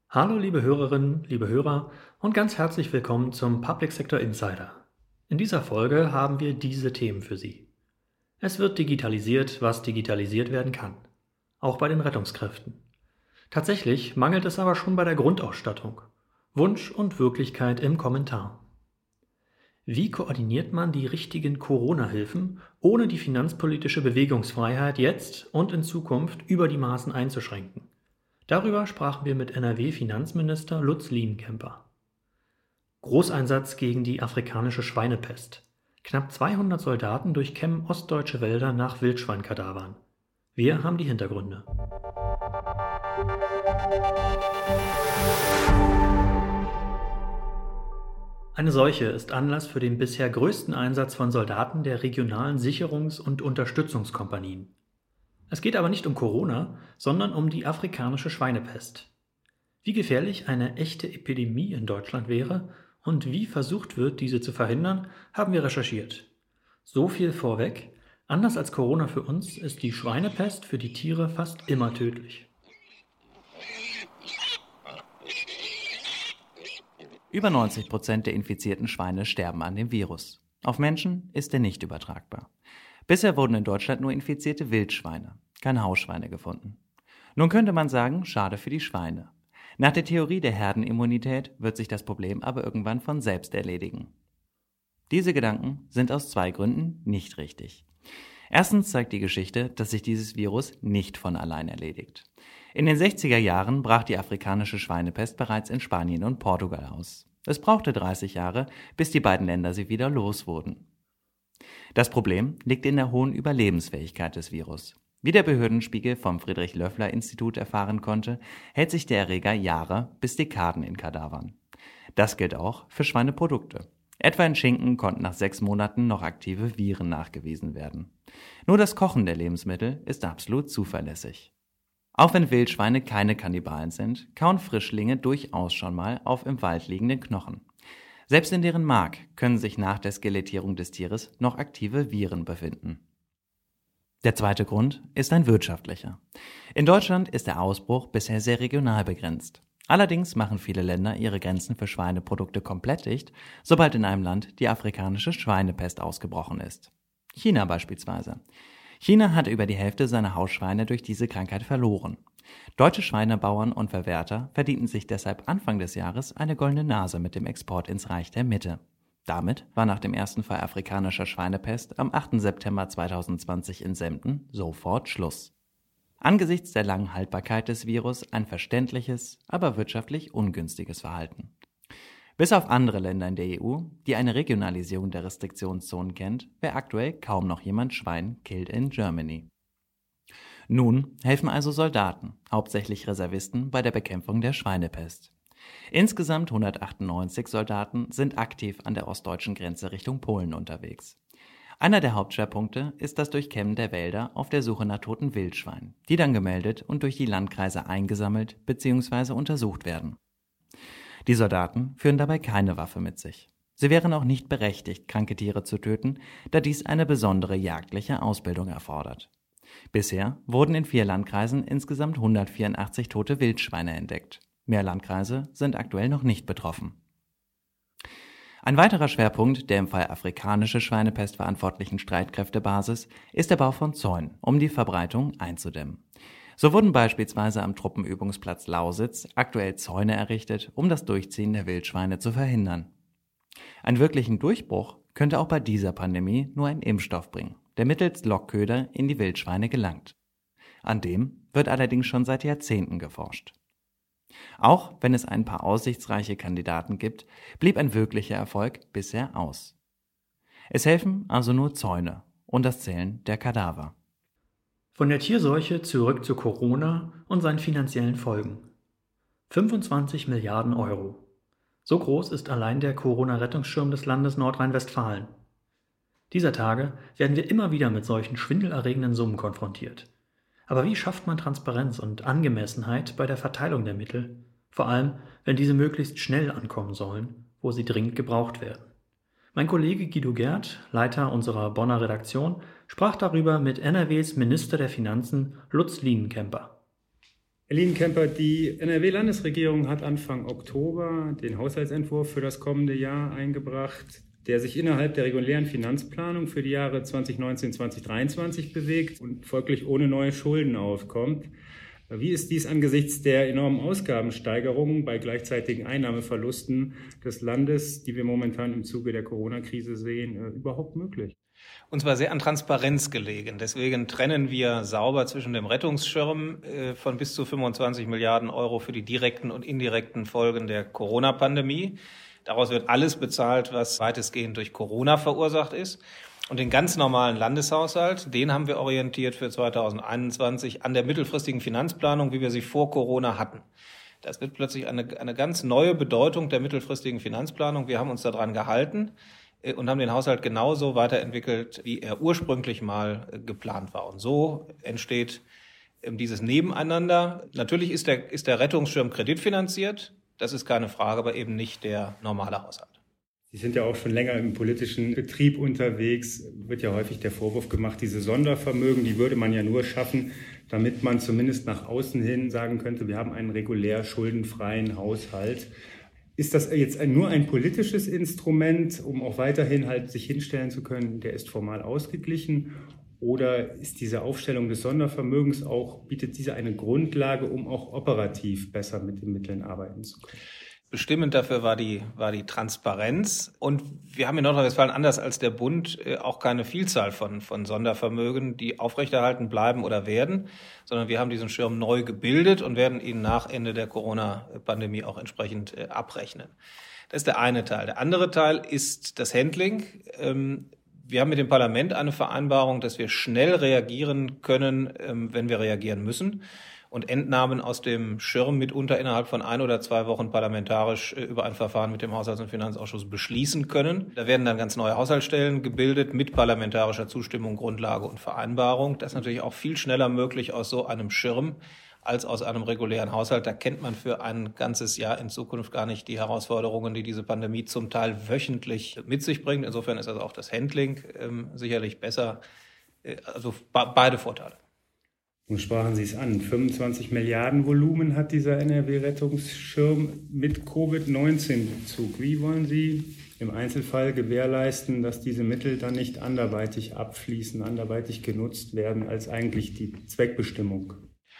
Hallo liebe Hörerinnen, liebe Hörer und ganz herzlich willkommen zum Public Sector Insider. In dieser Folge haben wir diese Themen für Sie. Es wird digitalisiert, was digitalisiert werden kann. Auch bei den Rettungskräften. Tatsächlich mangelt es aber schon bei der Grundausstattung. Wunsch und Wirklichkeit im Kommentar. Wie koordiniert man die richtigen Corona-Hilfen, ohne die finanzpolitische Bewegungsfreiheit jetzt und in Zukunft über die Maßen einzuschränken? Darüber sprachen wir mit NRW-Finanzminister Lutz Lienkemper. Großeinsatz gegen die afrikanische Schweinepest. Knapp 200 Soldaten durchkämmen ostdeutsche Wälder nach Wildschweinkadavern. Wir haben die Hintergründe. Eine Seuche ist Anlass für den bisher größten Einsatz von Soldaten der regionalen Sicherungs- und Unterstützungskompanien. Es geht aber nicht um Corona, sondern um die afrikanische Schweinepest. Wie gefährlich eine echte Epidemie in Deutschland wäre und wie versucht wird, diese zu verhindern, haben wir recherchiert. So viel vorweg: Anders als Corona für uns ist die Schweinepest für die Tiere fast immer tödlich. Über 90% der infizierten Schweine sterben an dem Virus. Auf Menschen ist er nicht übertragbar. Bisher wurden in Deutschland nur infizierte Wildschweine, keine Hausschweine gefunden. Nun könnte man sagen, schade für die Schweine. Nach der Theorie der Herdenimmunität wird sich das Problem aber irgendwann von selbst erledigen. Diese Gedanken sind aus zwei Gründen nicht richtig. Erstens zeigt die Geschichte, dass sich dieses Virus nicht von allein erledigt. In den 60er Jahren brach die afrikanische Schweinepest bereits in Spanien und Portugal aus. Es brauchte 30 Jahre, bis die beiden Länder sie wieder los wurden. Das Problem liegt in der hohen Überlebensfähigkeit des Virus. Wie der Behördenspiegel vom Friedrich-Loeffler-Institut erfahren konnte, hält sich der Erreger Jahre bis Dekaden in Kadavern. Das gilt auch für Schweineprodukte. Etwa in Schinken konnten nach 6 Monaten noch aktive Viren nachgewiesen werden. Nur das Kochen der Lebensmittel ist absolut zuverlässig. Auch wenn Wildschweine keine Kannibalen sind, kauen Frischlinge durchaus schon mal auf im Wald liegenden Knochen. Selbst in deren Mark können sich nach der Skelettierung des Tieres noch aktive Viren befinden. Der zweite Grund ist ein wirtschaftlicher. In Deutschland ist der Ausbruch bisher sehr regional begrenzt. Allerdings machen viele Länder ihre Grenzen für Schweineprodukte komplett dicht, sobald in einem Land die afrikanische Schweinepest ausgebrochen ist. China beispielsweise. China hat über die Hälfte seiner Hausschweine durch diese Krankheit verloren. Deutsche Schweinebauern und Verwerter verdienten sich deshalb Anfang des Jahres eine goldene Nase mit dem Export ins Reich der Mitte. Damit war nach dem ersten Fall afrikanischer Schweinepest am 8. September 2020 in Sempten sofort Schluss. Angesichts der langen Haltbarkeit des Virus ein verständliches, aber wirtschaftlich ungünstiges Verhalten. Bis auf andere Länder in der EU, die eine Regionalisierung der Restriktionszonen kennt, wäre aktuell kaum noch jemand Schwein killed in Germany. Nun helfen also Soldaten, hauptsächlich Reservisten, bei der Bekämpfung der Schweinepest. Insgesamt 198 Soldaten sind aktiv an der ostdeutschen Grenze Richtung Polen unterwegs. Einer der Hauptschwerpunkte ist das Durchkämmen der Wälder auf der Suche nach toten Wildschweinen, die dann gemeldet und durch die Landkreise eingesammelt bzw. untersucht werden. Die Soldaten führen dabei keine Waffe mit sich. Sie wären auch nicht berechtigt, kranke Tiere zu töten, da dies eine besondere jagdliche Ausbildung erfordert. Bisher wurden in 4 Landkreisen insgesamt 184 tote Wildschweine entdeckt. Mehr Landkreise sind aktuell noch nicht betroffen. Ein weiterer Schwerpunkt der im Fall afrikanische Schweinepest verantwortlichen Streitkräftebasis ist der Bau von Zäunen, um die Verbreitung einzudämmen. So wurden beispielsweise am Truppenübungsplatz Lausitz aktuell Zäune errichtet, um das Durchziehen der Wildschweine zu verhindern. Einen wirklichen Durchbruch könnte auch bei dieser Pandemie nur ein Impfstoff bringen, der mittels Lockköder in die Wildschweine gelangt. An dem wird allerdings schon seit Jahrzehnten geforscht. Auch wenn es ein paar aussichtsreiche Kandidaten gibt, blieb ein wirklicher Erfolg bisher aus. Es helfen also nur Zäune und das Zählen der Kadaver. Von der Tierseuche zurück zu Corona und seinen finanziellen Folgen. 25 Milliarden Euro. So groß ist allein der Corona-Rettungsschirm des Landes Nordrhein-Westfalen. Dieser Tage werden wir immer wieder mit solchen schwindelerregenden Summen konfrontiert. Aber wie schafft man Transparenz und Angemessenheit bei der Verteilung der Mittel, vor allem wenn diese möglichst schnell ankommen sollen, wo sie dringend gebraucht werden? Mein Kollege Guido Gerd, Leiter unserer Bonner Redaktion, sprach darüber mit NRWs Minister der Finanzen Lutz Lienkemper. Herr Lienenkemper, die NRW-Landesregierung hat Anfang Oktober den Haushaltsentwurf für das kommende Jahr eingebracht, der sich innerhalb der regulären Finanzplanung für die Jahre 2019-2023 bewegt und folglich ohne neue Schulden aufkommt. Wie ist dies angesichts der enormen Ausgabensteigerungen bei gleichzeitigen Einnahmeverlusten des Landes, die wir momentan im Zuge der Corona-Krise sehen, überhaupt möglich? Uns war sehr an Transparenz gelegen. Deswegen trennen wir sauber zwischen dem Rettungsschirm von bis zu 25 Milliarden Euro für die direkten und indirekten Folgen der Corona-Pandemie. Daraus wird alles bezahlt, was weitestgehend durch Corona verursacht ist. Und den ganz normalen Landeshaushalt, den haben wir orientiert für 2021 an der mittelfristigen Finanzplanung, wie wir sie vor Corona hatten. Das wird plötzlich eine ganz neue Bedeutung der mittelfristigen Finanzplanung. Wir haben uns daran gehalten und haben den Haushalt genauso weiterentwickelt, wie er ursprünglich mal geplant war. Und so entsteht dieses Nebeneinander. Natürlich ist der Rettungsschirm kreditfinanziert, das ist keine Frage, aber eben nicht der normale Haushalt. Sie sind ja auch schon länger im politischen Betrieb unterwegs. Wird ja häufig der Vorwurf gemacht, diese Sondervermögen, die würde man ja nur schaffen, damit man zumindest nach außen hin sagen könnte, wir haben einen regulär schuldenfreien Haushalt. Ist das jetzt nur ein politisches Instrument, um auch weiterhin halt sich hinstellen zu können, der ist formal ausgeglichen? Oder ist diese Aufstellung des Sondervermögens bietet diese eine Grundlage, um auch operativ besser mit den Mitteln arbeiten zu können? Bestimmend dafür war die Transparenz. Und wir haben in Nordrhein-Westfalen anders als der Bund auch keine Vielzahl von Sondervermögen, die aufrechterhalten bleiben oder werden, sondern wir haben diesen Schirm neu gebildet und werden ihn nach Ende der Corona-Pandemie auch entsprechend abrechnen. Das ist der eine Teil. Der andere Teil ist das Handling. Wir haben mit dem Parlament eine Vereinbarung, dass wir schnell reagieren können, wenn wir reagieren müssen. Und Entnahmen aus dem Schirm mitunter innerhalb von 1 oder 2 Wochen parlamentarisch über ein Verfahren mit dem Haushalts- und Finanzausschuss beschließen können. Da werden dann ganz neue Haushaltsstellen gebildet mit parlamentarischer Zustimmung, Grundlage und Vereinbarung. Das ist natürlich auch viel schneller möglich aus so einem Schirm als aus einem regulären Haushalt. Da kennt man für ein ganzes Jahr in Zukunft gar nicht die Herausforderungen, die diese Pandemie zum Teil wöchentlich mit sich bringt. Insofern ist also auch das Handling sicherlich besser. Also beide Vorteile. Nun sprachen Sie es an, 25 Milliarden Volumen hat dieser NRW-Rettungsschirm mit Covid-19-Bezug. Wie wollen Sie im Einzelfall gewährleisten, dass diese Mittel dann nicht anderweitig abfließen, anderweitig genutzt werden als eigentlich die Zweckbestimmung?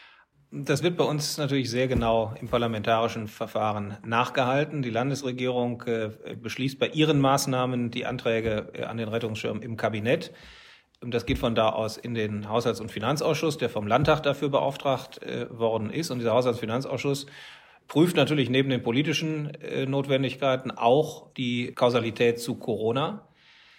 Das wird bei uns natürlich sehr genau im parlamentarischen Verfahren nachgehalten. Die Landesregierung beschließt bei ihren Maßnahmen die Anträge an den Rettungsschirm im Kabinett. Das geht von da aus in den Haushalts- und Finanzausschuss, der vom Landtag dafür beauftragt worden ist. Und dieser Haushalts- und Finanzausschuss prüft natürlich neben den politischen Notwendigkeiten auch die Kausalität zu Corona.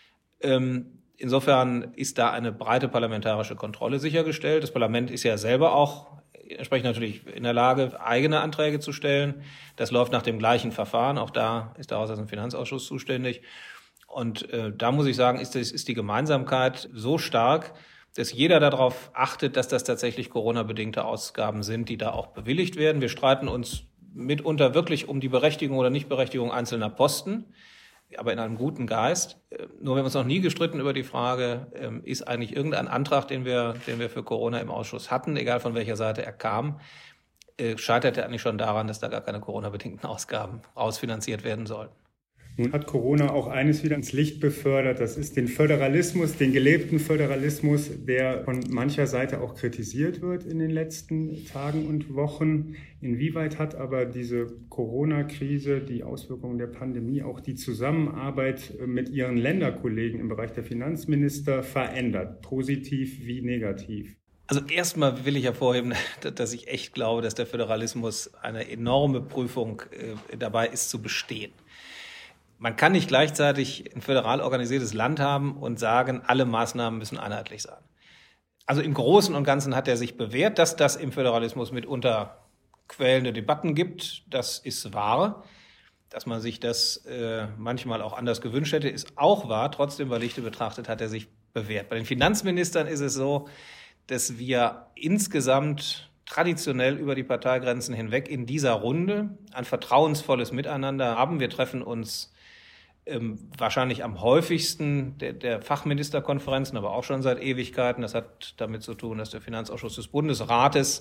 Insofern ist da eine breite parlamentarische Kontrolle sichergestellt. Das Parlament ist ja selber auch entsprechend natürlich in der Lage, eigene Anträge zu stellen. Das läuft nach dem gleichen Verfahren. Auch da ist der Haushalts- und Finanzausschuss zuständig. Und da muss ich sagen, ist die Gemeinsamkeit so stark, dass jeder darauf achtet, dass das tatsächlich Corona-bedingte Ausgaben sind, die da auch bewilligt werden. Wir streiten uns mitunter wirklich um die Berechtigung oder Nichtberechtigung einzelner Posten, aber in einem guten Geist. Nur wir haben uns noch nie gestritten über die Frage, ist eigentlich irgendein Antrag, den wir für Corona im Ausschuss hatten, egal von welcher Seite er kam, scheiterte eigentlich schon daran, dass da gar keine Corona-bedingten Ausgaben rausfinanziert werden sollten. Nun hat Corona auch eines wieder ins Licht befördert, das ist den Föderalismus, den gelebten Föderalismus, der von mancher Seite auch kritisiert wird in den letzten Tagen und Wochen. Inwieweit hat aber diese Corona-Krise, die Auswirkungen der Pandemie, auch die Zusammenarbeit mit Ihren Länderkollegen im Bereich der Finanzminister verändert, positiv wie negativ? Also erstmal will ich hervorheben, dass ich echt glaube, dass der Föderalismus eine enorme Prüfung dabei ist zu bestehen. Man kann nicht gleichzeitig ein föderal organisiertes Land haben und sagen, alle Maßnahmen müssen einheitlich sein. Also im Großen und Ganzen hat er sich bewährt, dass das im Föderalismus mitunter quälende Debatten gibt. Das ist wahr. Dass man sich das manchmal auch anders gewünscht hätte, ist auch wahr. Trotzdem, bei Lichte betrachtet, hat er sich bewährt. Bei den Finanzministern ist es so, dass wir insgesamt traditionell über die Parteigrenzen hinweg in dieser Runde ein vertrauensvolles Miteinander haben. Wir treffen uns wahrscheinlich am häufigsten der Fachministerkonferenzen, aber auch schon seit Ewigkeiten. Das hat damit zu tun, dass der Finanzausschuss des Bundesrates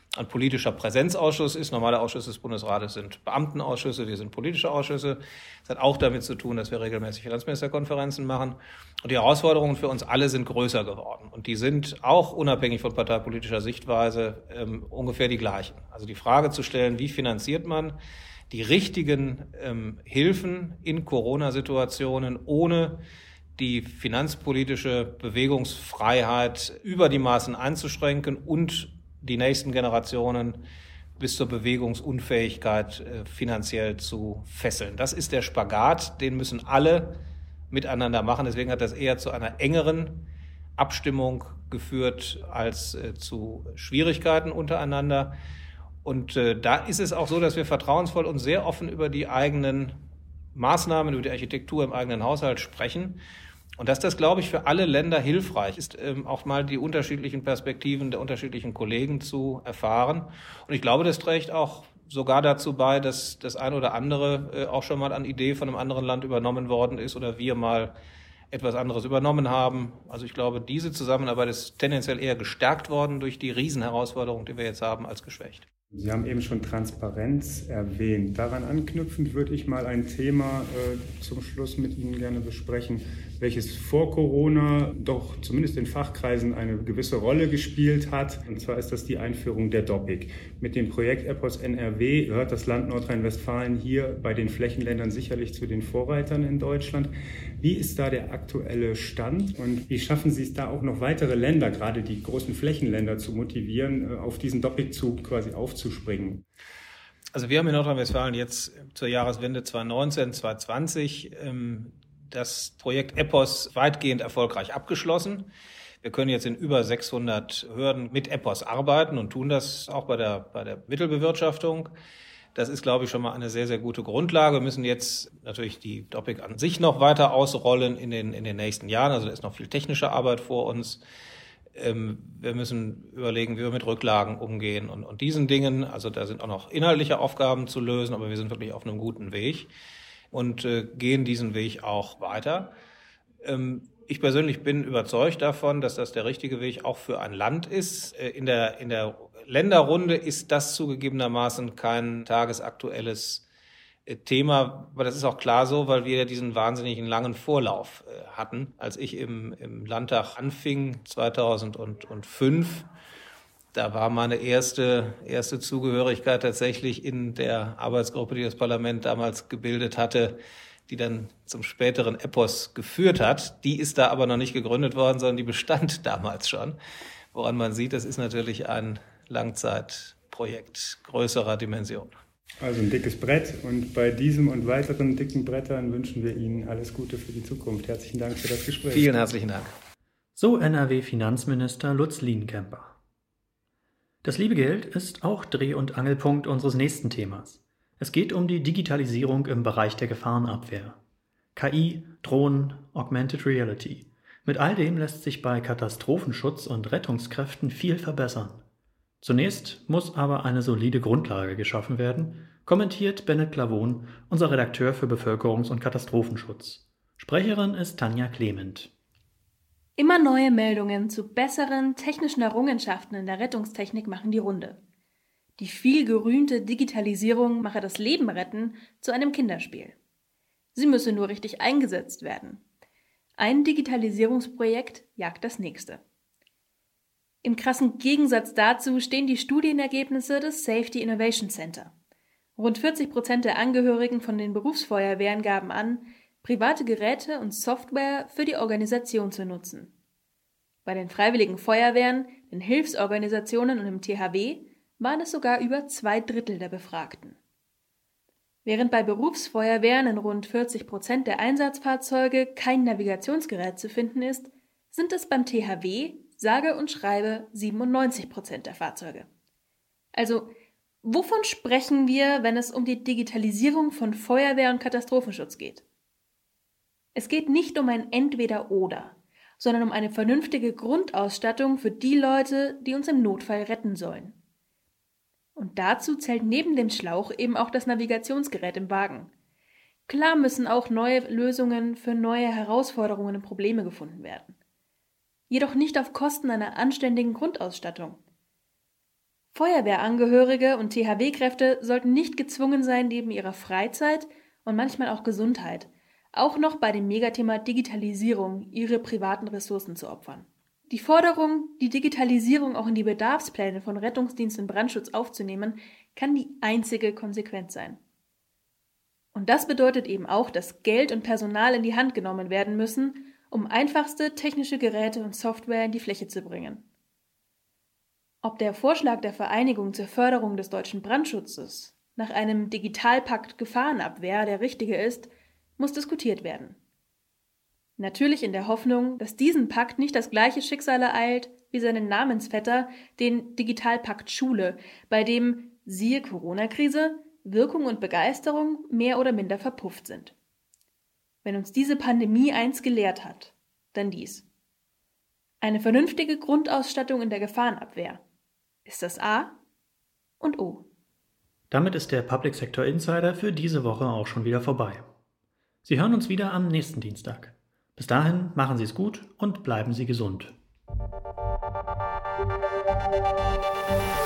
ein politischer Präsenzausschuss ist. Normale Ausschüsse des Bundesrates sind Beamtenausschüsse, die sind politische Ausschüsse. Das hat auch damit zu tun, dass wir regelmäßig Finanzministerkonferenzen machen. Und die Herausforderungen für uns alle sind größer geworden. Und die sind auch unabhängig von parteipolitischer Sichtweise ungefähr die gleichen. Also die Frage zu stellen, wie finanziert man die richtigen Hilfen in Corona-Situationen, ohne die finanzpolitische Bewegungsfreiheit über die Maßen einzuschränken und die nächsten Generationen bis zur Bewegungsunfähigkeit finanziell zu fesseln. Das ist der Spagat, den müssen alle miteinander machen. Deswegen hat das eher zu einer engeren Abstimmung geführt als zu Schwierigkeiten untereinander. Und da ist es auch so, dass wir vertrauensvoll und sehr offen über die eigenen Maßnahmen, über die Architektur im eigenen Haushalt sprechen. Und dass das, glaube ich, für alle Länder hilfreich ist, auch mal die unterschiedlichen Perspektiven der unterschiedlichen Kollegen zu erfahren. Und ich glaube, das trägt auch sogar dazu bei, dass das ein oder andere auch schon mal an Idee von einem anderen Land übernommen worden ist oder wir mal etwas anderes übernommen haben. Also ich glaube, diese Zusammenarbeit ist tendenziell eher gestärkt worden durch die Riesenherausforderung, die wir jetzt haben, als geschwächt. Sie haben eben schon Transparenz erwähnt. Daran anknüpfend würde ich mal ein Thema zum Schluss mit Ihnen gerne besprechen, welches vor Corona doch zumindest in Fachkreisen eine gewisse Rolle gespielt hat. Und zwar ist das die Einführung der DOPIC. Mit dem Projekt EPOS NRW gehört das Land Nordrhein-Westfalen hier bei den Flächenländern sicherlich zu den Vorreitern in Deutschland. Wie ist da der aktuelle Stand und wie schaffen Sie es da auch noch weitere Länder, gerade die großen Flächenländer, zu motivieren, auf diesen DOPIC-Zug quasi aufzuspringen? Also wir haben in Nordrhein-Westfalen jetzt zur Jahreswende 2019, 2020 das Projekt EPOS weitgehend erfolgreich abgeschlossen. Wir können jetzt in über 600 Hürden mit EPOS arbeiten und tun das auch bei der Mittelbewirtschaftung. Das ist, glaube ich, schon mal eine sehr, sehr gute Grundlage. Wir müssen jetzt natürlich die DOPIC an sich noch weiter ausrollen in den nächsten Jahren. Also da ist noch viel technische Arbeit vor uns. Wir müssen überlegen, wie wir mit Rücklagen umgehen und diesen Dingen. Also da sind auch noch inhaltliche Aufgaben zu lösen, aber wir sind wirklich auf einem guten Weg und gehen diesen Weg auch weiter. Ich persönlich bin überzeugt davon, dass das der richtige Weg auch für ein Land ist. In der Länderrunde ist das zugegebenermaßen kein tagesaktuelles Thema, aber das ist auch klar so, weil wir diesen wahnsinnigen langen Vorlauf hatten. Als ich im Landtag anfing, 2005, da war meine erste Zugehörigkeit tatsächlich in der Arbeitsgruppe, die das Parlament damals gebildet hatte, die dann zum späteren EPOS geführt hat. Die ist da aber noch nicht gegründet worden, sondern die bestand damals schon. Woran man sieht, das ist natürlich ein Langzeitprojekt größerer Dimension. Also ein dickes Brett und bei diesem und weiteren dicken Brettern wünschen wir Ihnen alles Gute für die Zukunft. Herzlichen Dank für das Gespräch. Vielen herzlichen Dank. So NRW-Finanzminister Lutz Lienkemper. Das liebe Geld ist auch Dreh- und Angelpunkt unseres nächsten Themas. Es geht um die Digitalisierung im Bereich der Gefahrenabwehr. KI, Drohnen, Augmented Reality. Mit all dem lässt sich bei Katastrophenschutz und Rettungskräften viel verbessern. Zunächst muss aber eine solide Grundlage geschaffen werden, kommentiert Bennett Clavon, unser Redakteur für Bevölkerungs- und Katastrophenschutz. Sprecherin ist Tanja Clement. Immer neue Meldungen zu besseren technischen Errungenschaften in der Rettungstechnik machen die Runde. Die viel gerühmte Digitalisierung mache das Leben retten zu einem Kinderspiel. Sie müsse nur richtig eingesetzt werden. Ein Digitalisierungsprojekt jagt das nächste. Im krassen Gegensatz dazu stehen die Studienergebnisse des Safety Innovation Center. Rund 40% der Angehörigen von den Berufsfeuerwehren gaben an, private Geräte und Software für die Organisation zu nutzen. Bei den Freiwilligen Feuerwehren, den Hilfsorganisationen und dem THW waren es sogar über 2/3 der Befragten. Während bei Berufsfeuerwehren in rund 40% der Einsatzfahrzeuge kein Navigationsgerät zu finden ist, sind es beim THW sage und schreibe 97% der Fahrzeuge. Also, wovon sprechen wir, wenn es um die Digitalisierung von Feuerwehr und Katastrophenschutz geht? Es geht nicht um ein Entweder-Oder, sondern um eine vernünftige Grundausstattung für die Leute, die uns im Notfall retten sollen. Und dazu zählt neben dem Schlauch eben auch das Navigationsgerät im Wagen. Klar müssen auch neue Lösungen für neue Herausforderungen und Probleme gefunden werden. Jedoch nicht auf Kosten einer anständigen Grundausstattung. Feuerwehrangehörige und THW-Kräfte sollten nicht gezwungen sein, neben ihrer Freizeit und manchmal auch Gesundheit auch noch bei dem Megathema Digitalisierung ihre privaten Ressourcen zu opfern. Die Forderung, die Digitalisierung auch in die Bedarfspläne von Rettungsdienst und Brandschutz aufzunehmen, kann die einzige Konsequenz sein. Und das bedeutet eben auch, dass Geld und Personal in die Hand genommen werden müssen, um einfachste technische Geräte und Software in die Fläche zu bringen. Ob der Vorschlag der Vereinigung zur Förderung des deutschen Brandschutzes nach einem Digitalpakt Gefahrenabwehr der richtige ist, muss diskutiert werden. Natürlich in der Hoffnung, dass diesen Pakt nicht das gleiche Schicksal ereilt wie seinen Namensvetter, den Digitalpakt Schule, bei dem, siehe Corona-Krise, Wirkung und Begeisterung mehr oder minder verpufft sind. Wenn uns diese Pandemie eins gelehrt hat, dann dies. Eine vernünftige Grundausstattung in der Gefahrenabwehr ist das A und O. Damit ist der Public Sector Insider für diese Woche auch schon wieder vorbei. Sie hören uns wieder am nächsten Dienstag. Bis dahin machen Sie es gut und bleiben Sie gesund.